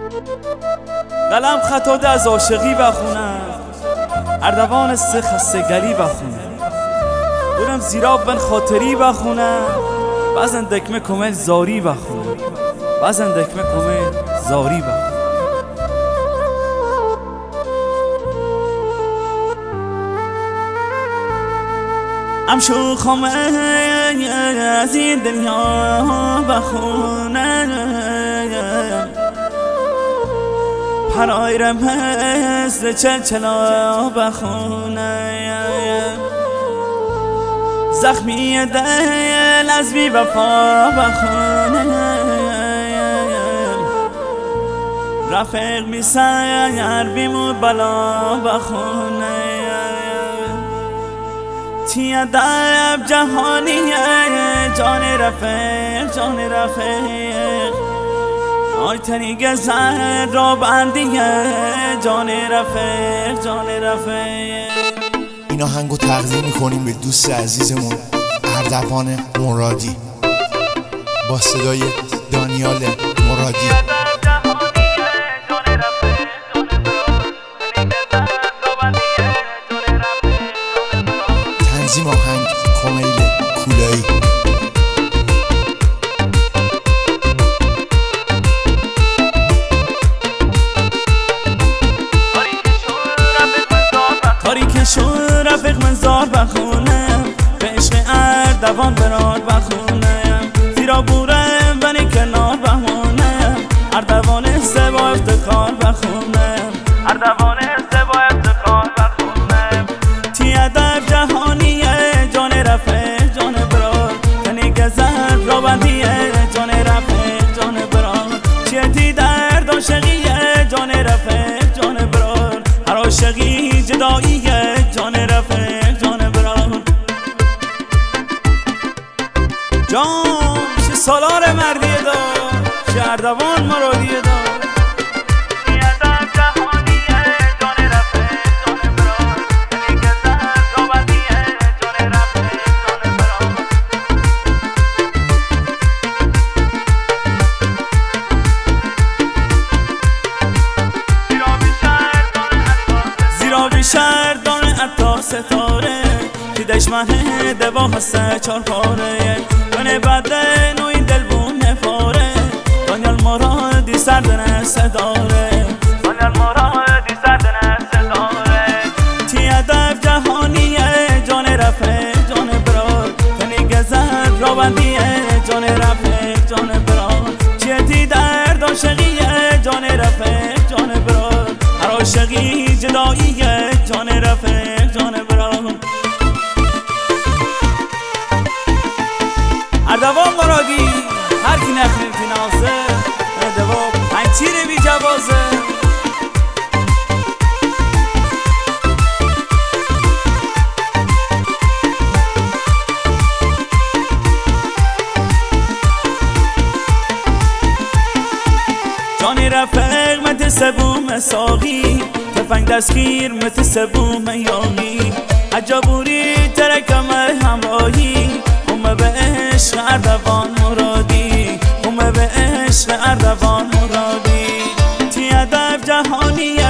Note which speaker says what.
Speaker 1: قلم خطا از عاشقی بخونم، اردوان سه خستگلی بخونم، برم زیراب بن خاطری بخونم، بعضن دکمه کمل زاری بخونم، بعضن دکمه کمل زاری بخونم. امشو خامه از این دنیا بخونم، پرایم مثل چلچلا بخونم، زخمی دل از بی وفا بخونم، رفیق می سر بیمود بلا بخونم، تیه دب جهانیه جان رفیق جان رفیق، آی تنیگ زر را بندیه جان رفیق جان رفیق.
Speaker 2: این آهنگو تقدیم میکنیم به دوست عزیزمون اردوان مرادی با صدای دانیال مرادی. تنظیم آهنگ کمیل کولایی.
Speaker 1: تاریک شد رفیق من زار بخونم، به عشق اردوان براد بخونم، زیرا بورم بنی کنار بخونم، اردوان سه با افتخار بخونم، اردوان سه با افتخار بخونم، تیه در جهانیه جان رفیق جان براد، تنی گذر را بندیه جان رفیق جان براد، چیه تی درد عاشقیه جان رفیق جان براد، هر عاشقی جداییه جان رفیق جان براد. جان چه سالار مردیه دار، چه اردوان مرادیه دار، شهردان عطا ستاره که دشمنه دوا هسته چار پاره، کنه بده نوی دل بونه پاره، دانیال مرادی سردن صداره، دانیال مرادی سردن صداره، تی ادب جهانیه جان رفیق جان براد، کنی گذر را بندیه جان رفیق جان براد، چیه تی درد عاشقیه جان رفیق جان براد، هر عاشقی جداییه جان رفیق جان برام. اردوان مرادی هر کی نخرید که نازه اردوان پنج تیر بی جوازه. جان رفیق مت سبوم ساقی، تفنگ دستگیر مت سبوم یامی، عجبوری ترکم همراهی، همه به عشق اردوان مرادی، همه به عشق اردوان مرادی، تی ادب جهانیه